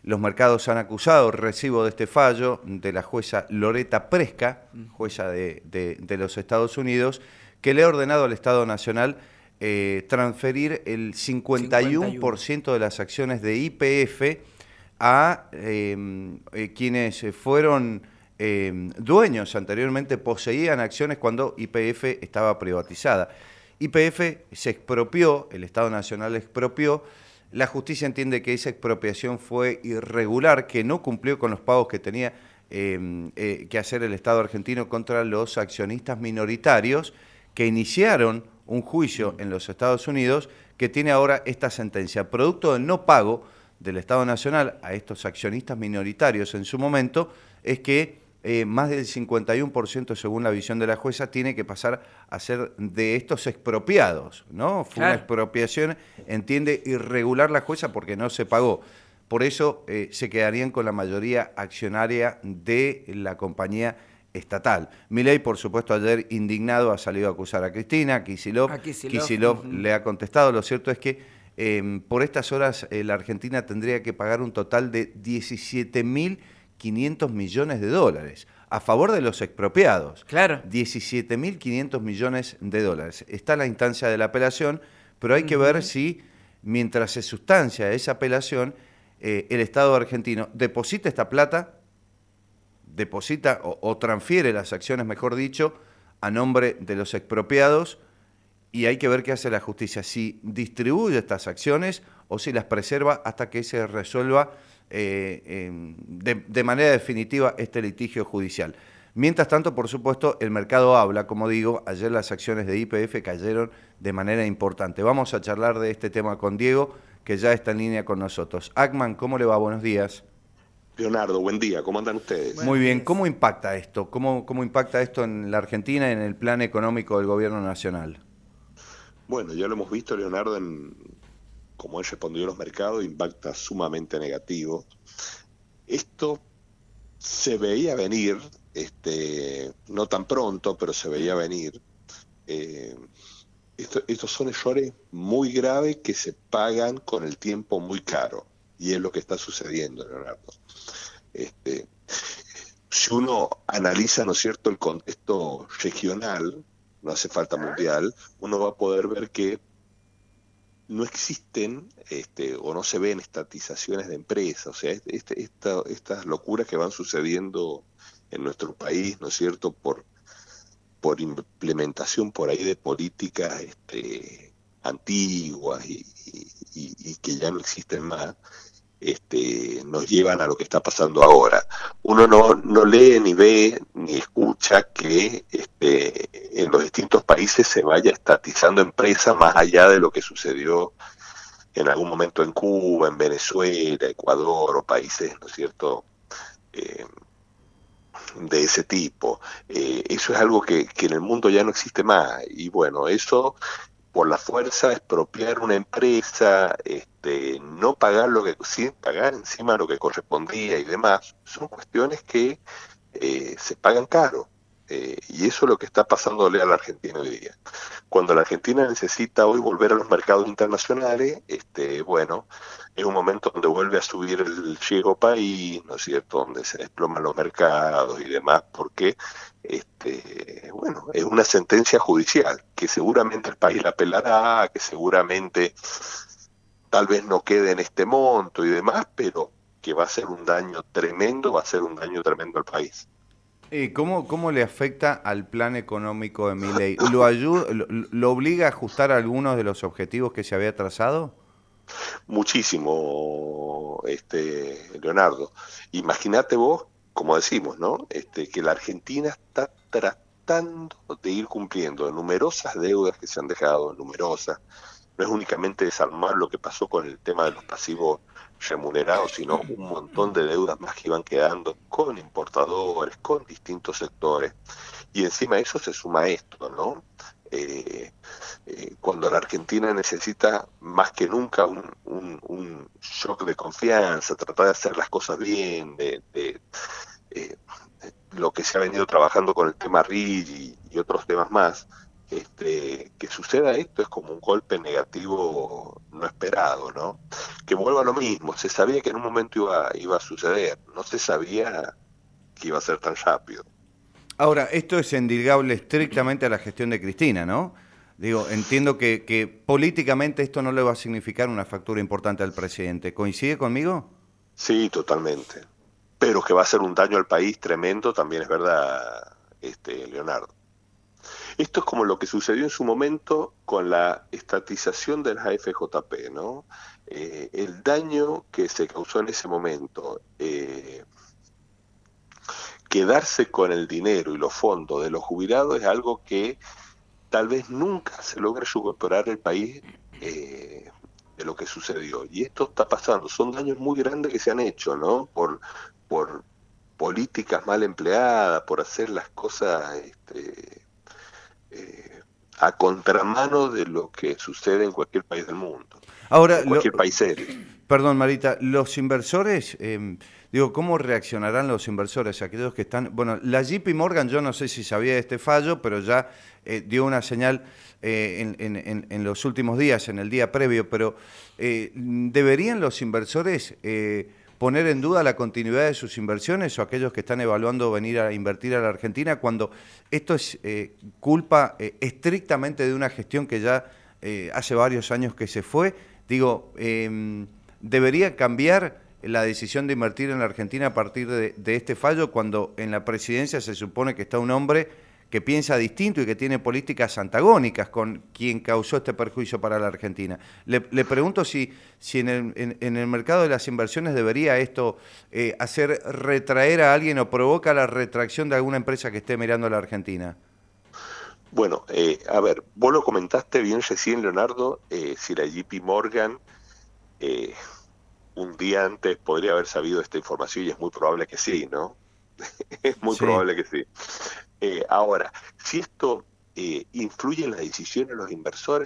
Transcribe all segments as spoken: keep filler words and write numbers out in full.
Los mercados han acusado recibo de este fallo de la jueza Loretta Preska, jueza de, de, de los Estados Unidos, que le ha ordenado al Estado Nacional eh, transferir el cincuenta y uno por ciento de las acciones de Y P F a eh, eh, quienes fueron eh, dueños anteriormente, poseían acciones cuando Y P F estaba privatizada. Y P F se expropió, el Estado Nacional expropió. La justicia entiende que esa expropiación fue irregular, que no cumplió con los pagos que tenía eh, eh, que hacer el Estado argentino contra los accionistas minoritarios que iniciaron un juicio en los Estados Unidos que tiene ahora esta sentencia. Producto del no pago del Estado Nacional a estos accionistas minoritarios en su momento, es que eh, más del cincuenta y uno por ciento, según la visión de la jueza, tiene que pasar a ser de estos expropiados, ¿no? Fue claro. Una expropiación, entiende, irregular la jueza porque no se pagó. Por eso eh, se quedarían con la mayoría accionaria de la compañía estatal. Milei, por supuesto, ayer indignado ha salido a acusar a Cristina, Kicillof, Kicillof uh-huh. le ha contestado. Lo cierto es que eh, por estas horas eh, la Argentina tendría que pagar un total de diecisiete mil quinientos millones de dólares a favor de los expropiados. Claro. diecisiete mil quinientos millones de dólares. Está la instancia de la apelación, pero hay uh-huh. que ver si, mientras se sustancia esa apelación, eh, el Estado argentino deposita esta plata, deposita o, o transfiere las acciones, mejor dicho, a nombre de los expropiados, y hay que ver qué hace la justicia, si distribuye estas acciones o si las preserva hasta que se resuelva eh, eh, de, de manera definitiva este litigio judicial. Mientras tanto, por supuesto, el mercado habla, como digo, ayer las acciones de Y P F cayeron de manera importante. Vamos a charlar de este tema con Diego, que ya está en línea con nosotros. Ackman, ¿cómo le va? Buenos días. Leonardo, buen día, ¿cómo andan ustedes? Muy bien, ¿cómo impacta esto? ¿Cómo, cómo impacta esto en la Argentina y en el plan económico del gobierno nacional? Bueno, ya lo hemos visto, Leonardo, en cómo él respondió a los mercados, impacta sumamente negativo. Esto se veía venir, este, no tan pronto, pero se veía venir. Eh, esto, estos son errores muy graves que se pagan con el tiempo muy caro, y es lo que está sucediendo, Leonardo. Este, si uno analiza, ¿no es cierto?, el contexto regional, no hace falta mundial, uno va a poder ver que no existen este, o no se ven estatizaciones de empresas, o sea, este, esta, estas locuras que van sucediendo en nuestro país, ¿no es cierto?, por, por implementación por ahí de políticas este, antiguas y, y, y que ya no existen más, Este, nos llevan a lo que está pasando ahora. Uno no, no lee, ni ve, ni escucha que este, en los distintos países se vaya estatizando empresas más allá de lo que sucedió en algún momento en Cuba, en Venezuela, Ecuador o países, ¿no es cierto?, eh, de ese tipo. Eh, eso es algo que, que en el mundo ya no existe más. Y bueno, eso por la fuerza, expropiar una empresa, este, no pagar lo que, sí, pagar encima lo que correspondía y demás, son cuestiones que eh, se pagan caro. Eh, y eso es lo que está pasándole a la Argentina hoy día. Cuando la Argentina necesita hoy volver a los mercados internacionales, este, bueno, es un momento donde vuelve a subir el riesgo país, ¿no es cierto?, donde se desploman los mercados y demás, porque este, bueno, es una sentencia judicial, que seguramente el país la apelará, que seguramente tal vez no quede en este monto y demás, pero que va a ser un daño tremendo, va a ser un daño tremendo al país. ¿Cómo, ¿Cómo le afecta al plan económico de Milei? ¿Lo, ayuda, lo, ¿Lo obliga a ajustar algunos de los objetivos que se había trazado? Muchísimo, este, Leonardo. Imagínate vos, como decimos, ¿no?, este, que la Argentina está tratando de ir cumpliendo numerosas deudas que se han dejado, numerosas. No es únicamente desarmar lo que pasó con el tema de los pasivos remunerados, sino un montón de deudas más que iban quedando con importadores, con distintos sectores. Y encima de eso se suma esto, ¿no? Eh, eh, cuando la Argentina necesita más que nunca un, un, un shock de confianza, tratar de hacer las cosas bien, de, de, eh, de lo que se ha venido trabajando con el tema R I G y, y otros temas más, este, que suceda esto es como un golpe negativo no esperado, ¿no? Que vuelva a lo mismo, se sabía que en un momento iba, iba a suceder, no se sabía que iba a ser tan rápido. Ahora, esto es endilgable estrictamente a la gestión de Cristina, ¿no? Digo, entiendo que, que políticamente esto no le va a significar una factura importante al presidente. ¿Coincide conmigo? Sí, totalmente. Pero que va a ser un daño al país tremendo, también es verdad, este, Leonardo. Esto es como lo que sucedió en su momento con la estatización de las A F J P, ¿no? Eh, el daño que se causó en ese momento, eh, quedarse con el dinero y los fondos de los jubilados es algo que tal vez nunca se logre recuperar el país eh, de lo que sucedió. Y esto está pasando, son daños muy grandes que se han hecho, ¿no? Por, por políticas mal empleadas, por hacer las cosas este, eh, a contramano de lo que sucede en cualquier país del mundo, Ahora, en lo, cualquier país serio. perdón, Marita, los inversores, eh, digo, ¿cómo reaccionarán los inversores, aquellos que están? Bueno, la J P Morgan, yo no sé si sabía de este fallo, pero ya eh, dio una señal eh, en, en, en los últimos días, en el día previo, pero eh, ¿deberían los inversores eh, poner en duda la continuidad de sus inversiones o aquellos que están evaluando venir a invertir a la Argentina cuando esto es eh, culpa eh, estrictamente de una gestión que ya eh, hace varios años que se fue? Digo, eh, ¿debería cambiar la decisión de invertir en la Argentina a partir de, de este fallo cuando en la presidencia se supone que está un hombre que piensa distinto y que tiene políticas antagónicas con quien causó este perjuicio para la Argentina? Le, le pregunto si, si en, el, en, en el mercado de las inversiones debería esto eh, hacer retraer a alguien o provoca la retracción de alguna empresa que esté mirando a la Argentina. Bueno, eh, a ver, vos lo comentaste bien recién, Leonardo, eh, si la J P Morgan eh, un día antes podría haber sabido esta información y es muy probable que sí, ¿no? Es muy Sí. probable que sí. Eh, ahora, si esto eh, influye en la decisión de los inversores,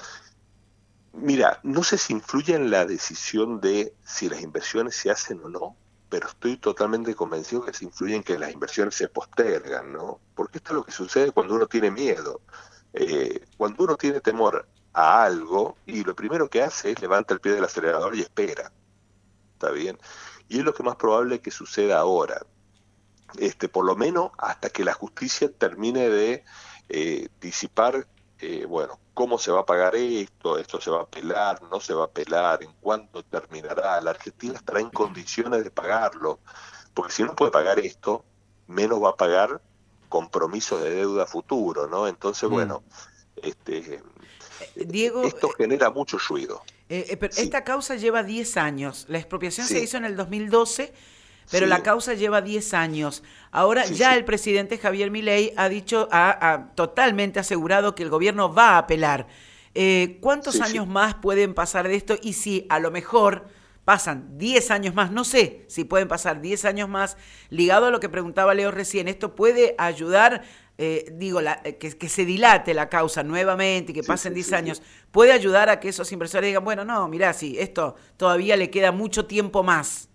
mira, no sé si influye en la decisión de si las inversiones se hacen o no, pero estoy totalmente convencido que se influye en que las inversiones se postergan, ¿no? Porque esto es lo que sucede cuando uno tiene miedo. Eh, cuando uno tiene temor a algo, y lo primero que hace es levanta el pie del acelerador y espera. ¿Está bien? Y es lo que más probable que suceda ahora. Este, por lo menos hasta que la justicia termine de eh, disipar, eh, bueno, cómo se va a pagar esto, esto se va a apelar, no se va a apelar, en cuánto terminará, la Argentina estará en condiciones de pagarlo, porque si no puede pagar esto, menos va a pagar compromisos de deuda futuro, ¿no? Entonces, bueno, este, Diego, esto genera mucho ruido. eh, eh, pero Sí. esta causa lleva diez años. La expropiación Sí. se hizo en el dos mil doce, pero Sí. la causa lleva diez años. Ahora Sí, ya sí. el presidente Javier Milei ha dicho, ha, ha totalmente asegurado que el gobierno va a apelar. Eh, ¿Cuántos Sí, años sí. más pueden pasar de esto? Y si a lo mejor pasan diez años más, no sé si pueden pasar diez años más, ligado a lo que preguntaba Leo recién, ¿esto puede ayudar, eh, digo, la, que, que se dilate la causa nuevamente y que Sí, pasen sí, diez sí, años? sí. ¿Puede ayudar a que esos inversores digan, bueno, no, mirá, sí, esto todavía le queda mucho tiempo más?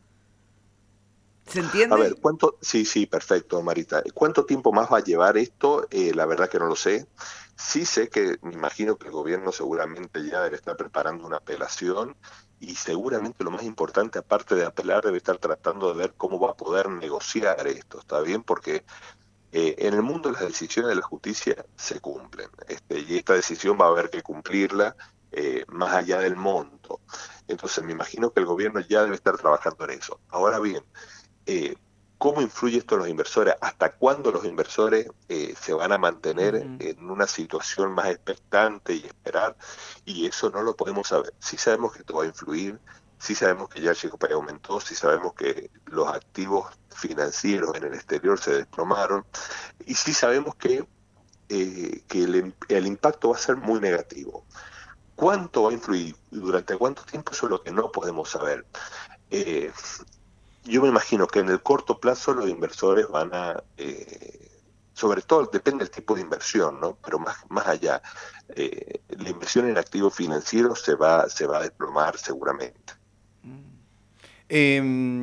¿Se entiende? A ver, ¿cuánto? Sí, sí, perfecto, Marita. ¿Cuánto tiempo más va a llevar esto? Eh, la verdad que no lo sé. Sí sé que, me imagino que el gobierno seguramente ya debe estar preparando una apelación y seguramente lo más importante, aparte de apelar, debe estar tratando de ver cómo va a poder negociar esto, ¿está bien? Porque eh, en el mundo las decisiones de la justicia se cumplen, este, y esta decisión va a haber que cumplirla eh, más allá del monto. Entonces me imagino que el gobierno ya debe estar trabajando en eso. Ahora bien, Eh, ¿cómo influye esto en los inversores? ¿Hasta cuándo los inversores eh, se van a mantener Uh-huh. en una situación más expectante y esperar? Y eso no lo podemos saber. Sí sabemos que esto va a influir, sí sabemos que ya el Chico Pay aumentó, sí sabemos que los activos financieros en el exterior se desplomaron, y sí sabemos que, eh, que el, el impacto va a ser muy negativo. ¿Cuánto va a influir y durante cuánto tiempo? Eso es lo que no podemos saber. Eh, Yo me imagino que en el corto plazo los inversores van a, eh, sobre todo depende del tipo de inversión, ¿no? Pero más, más allá, eh, la inversión en activos financieros se va, se va a desplomar seguramente. Eh,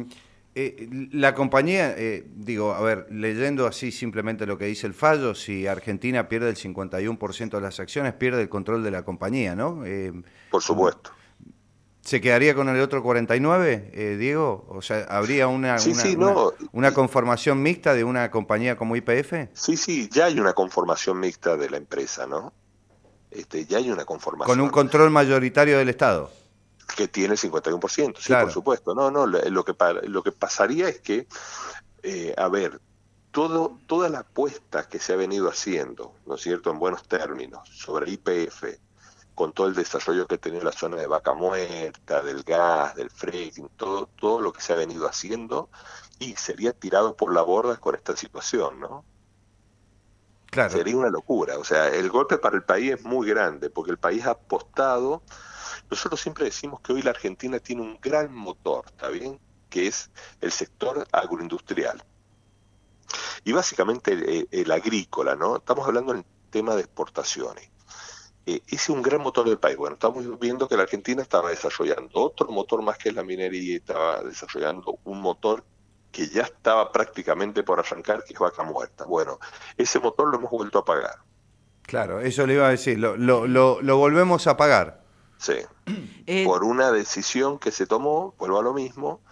Eh, la compañía, eh, digo, a ver, leyendo así simplemente lo que dice el fallo, si Argentina pierde el cincuenta y uno por ciento de las acciones, pierde el control de la compañía, ¿no? Eh, Por supuesto. ¿Se quedaría con el otro cuarenta y nueve, eh, Diego? O sea, ¿habría una, sí, una, sí, una, no. una conformación mixta de una compañía como Y P F? Sí, sí, ya hay una conformación mixta de la empresa, ¿no? Este, ya hay una conformación. Con un control mayoritario del Estado. Que tiene el cincuenta y uno por ciento, sí, claro. Por supuesto. No, no, lo que, lo que pasaría es que, eh, a ver, todo, toda la apuesta que se ha venido haciendo, ¿no es cierto?, en buenos términos, sobre Y P F, con todo el desarrollo que ha tenido la zona de Vaca Muerta, del gas, del fracking, todo, todo lo que se ha venido haciendo, y sería tirado por la borda con esta situación, ¿no? Claro. Sería una locura. O sea, el golpe para el país es muy grande, porque el país ha apostado. Nosotros siempre decimos que hoy la Argentina tiene un gran motor, ¿está bien?, que es el sector agroindustrial. Y básicamente el, el agrícola, ¿no? Estamos hablando del tema de exportaciones. Eh, ese es un gran motor del país. Bueno, estamos viendo que la Argentina estaba desarrollando otro motor más que es la minería, estaba desarrollando un motor que ya estaba prácticamente por arrancar, que es Vaca Muerta. Bueno, ese motor lo hemos vuelto a pagar. Claro, eso le iba a decir, lo, lo, lo, lo volvemos a pagar. Sí, eh, por una decisión que se tomó, vuelvo a lo mismo,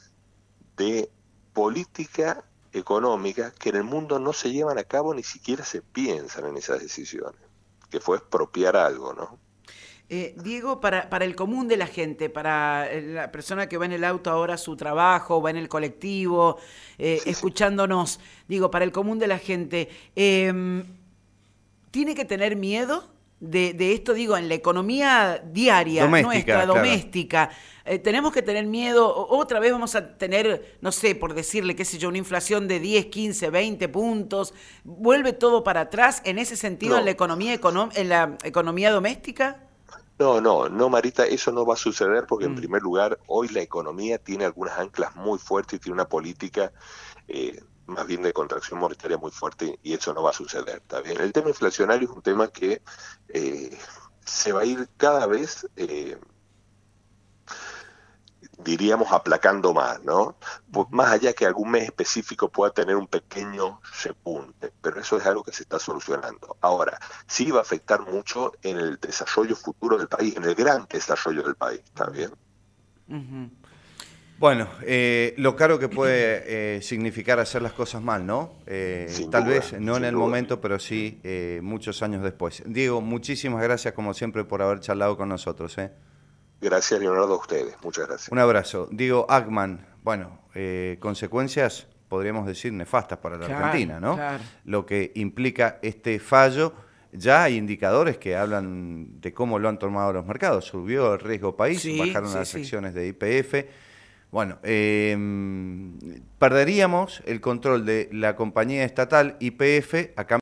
de política económica que en el mundo no se llevan a cabo, ni siquiera se piensan en esas decisiones, que fue expropiar algo, ¿no? Eh, Diego, para, para el común de la gente, para la persona que va en el auto ahora a su trabajo, va en el colectivo, eh, Sí, escuchándonos, sí. digo, para el común de la gente, eh, ¿tiene que tener miedo de, de esto, digo, en la economía diaria, Doméstica, nuestra, claro. doméstica? Eh, ¿tenemos que tener miedo? O- Otra vez vamos a tener, no sé, por decirle, qué sé yo, una inflación de diez, quince, veinte puntos. ¿Vuelve todo para atrás en ese sentido No. en la economía, econom- en la economía doméstica? No, no, no, Marita, eso no va a suceder porque Mm. en primer lugar hoy la economía tiene algunas anclas muy fuertes y tiene una política eh, más bien de contracción monetaria muy fuerte y eso no va a suceder, ¿está bien? El tema inflacionario es un tema que eh, se va a ir cada vez, eh, diríamos, aplacando más, ¿no? Pues, más allá que algún mes específico pueda tener un pequeño repunte, pero eso es algo que se está solucionando. Ahora, sí va a afectar mucho en el desarrollo futuro del país, en el gran desarrollo del país, ¿está bien? Uh-huh. Bueno, eh, lo caro que puede eh, significar hacer las cosas mal, ¿no? Eh, Sin tal duda, vez no en sin el duda. momento, pero sí eh, muchos años después. Diego, muchísimas gracias como siempre por haber charlado con nosotros, ¿eh? Gracias, Leonardo, a ustedes. Muchas gracias. Un abrazo. Diego Ackman, bueno, eh, consecuencias, podríamos decir, nefastas para la Claro, Argentina, ¿no? claro. Lo que implica este fallo, ya hay indicadores que hablan de cómo lo han tomado los mercados. Subió el riesgo país, Sí, bajaron sí, las sí. acciones de Y P F. Bueno, eh, perderíamos el control de la compañía estatal Y P F a cambio